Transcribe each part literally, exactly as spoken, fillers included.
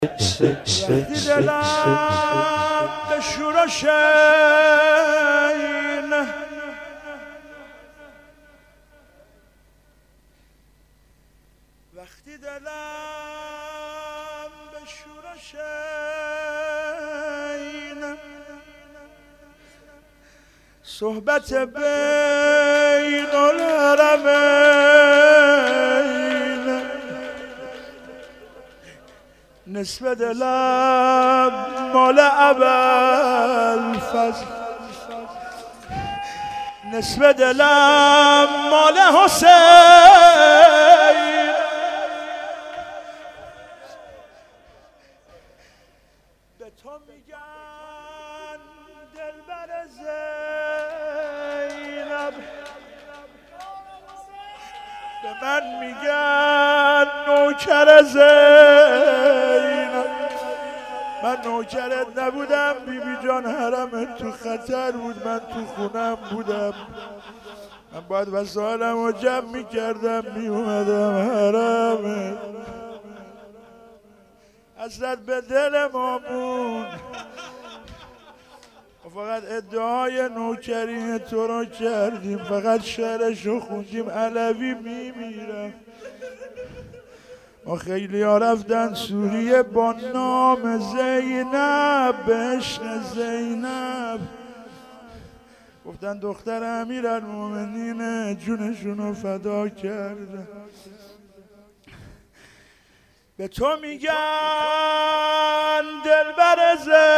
وقتی دلم به شورش اینه وقتی دلم به شورش اینه صحبت بین الحرمین نصف دلم مال ابوالفضل نصف دلم مال حسین به تو میگن دلبر زینب به من میگن نوکر زینب من نوکرت نبودم بی بی جان حرمت تو خطر بود من تو خونم بودم من باید وسایلم رو جمع میکردم میومدم حرمت حسرت به دل مامون فقط ادعای نوکری تو رو کردیم فقط شعرش رو خوندیم علوی میمیرم ما خیلی ها رفتن سوریه با نام زینب به عشق زینب گفتن دختر امیرالمومنین جونشون رو فدا کرده به تو میگن دلبر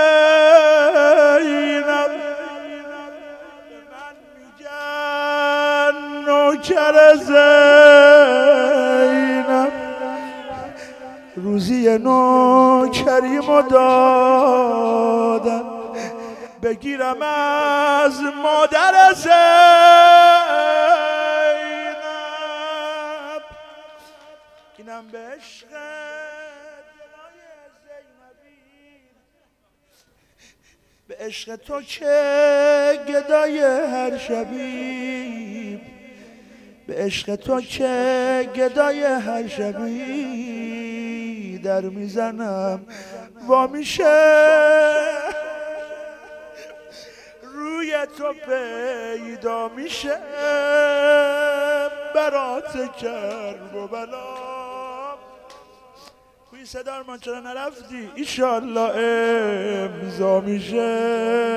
زینب به من میگن نوکر زینب روزی نوکریمو دادن بگیرم از مادر زینب اینم به عشق دلای زینبی به عشق تو که گدای هر شبی به عشق تو که گدای هر شبی در میزنم وا میشه روی تو پیدا میشه برات کرب و بلا کوی صدارمان چرا نرفتی ایشالله امضا میشه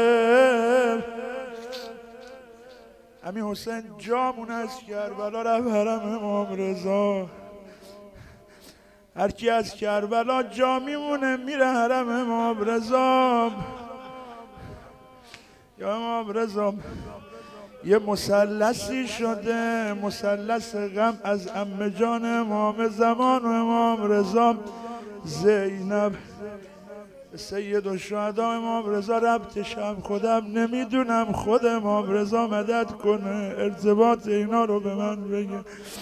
امین حسین جامون از کربلا رفت حرم امام رضا هر کی از کربلا جا میمونه میره حرم امام رضا یا امام رضا یه مثلثی شده مثلث غم از عمه جان امام زمان و امام رضا زینب سید الشهدا امام رضا ربطش هم خودم نمیدونم خود امام رضا مدد کنه ارتباط اینا رو به من بگه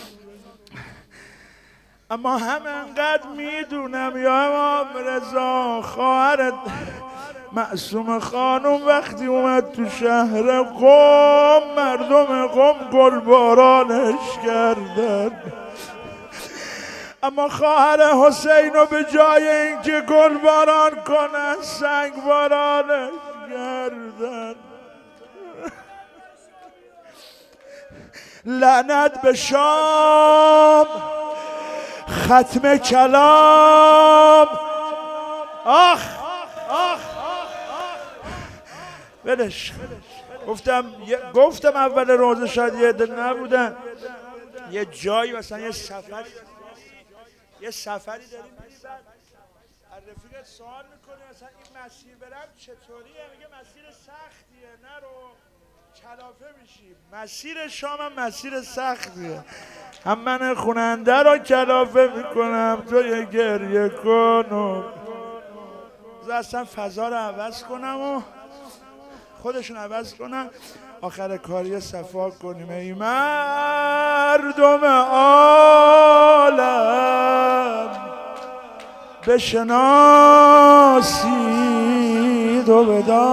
اما همینقدر میدونم یا امام رضا خواهرت معصوم خانم وقتی اومد تو شهر قم مردم قم گلبارانش کردن اما خواهر حسینو به جای اینکه گلباران کنن سنگ بارانش کردن لعنت به شام ختم کلام آخ آخ ولش گفتم گفتم اول روزه شاید یه عده نبودن یه جایی مثلا یه سفری یه سفری داریم میریم از رفیقت سوال میکنه مثلا این مسیر برم چطوریه میگه مسیر سختیه نرو کلافه میشی مسیر شام هم مسیر سختیه هم من خوننده رو کلافه میکنم تو یه گریه کن و اصلا فضا رو عوض کنم و خودشون عوض کنن آخر کاری صفا کنیم ای مردم عالم بشناسید و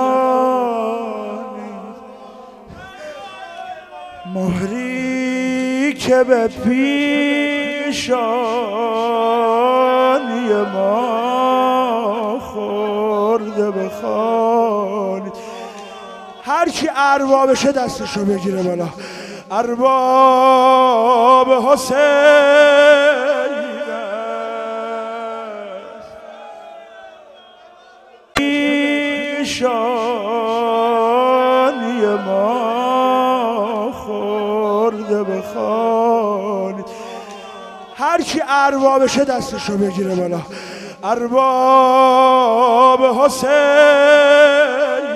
بدانید مهری که به پیش پیشانی ما خورده به خالی. هر کی اربابشه دستشو بگیره بالا. ارباب حسین پیشانی ما خورده به خالی. هر کی اربابشه دستشو بگیره بالا. ارباب حسین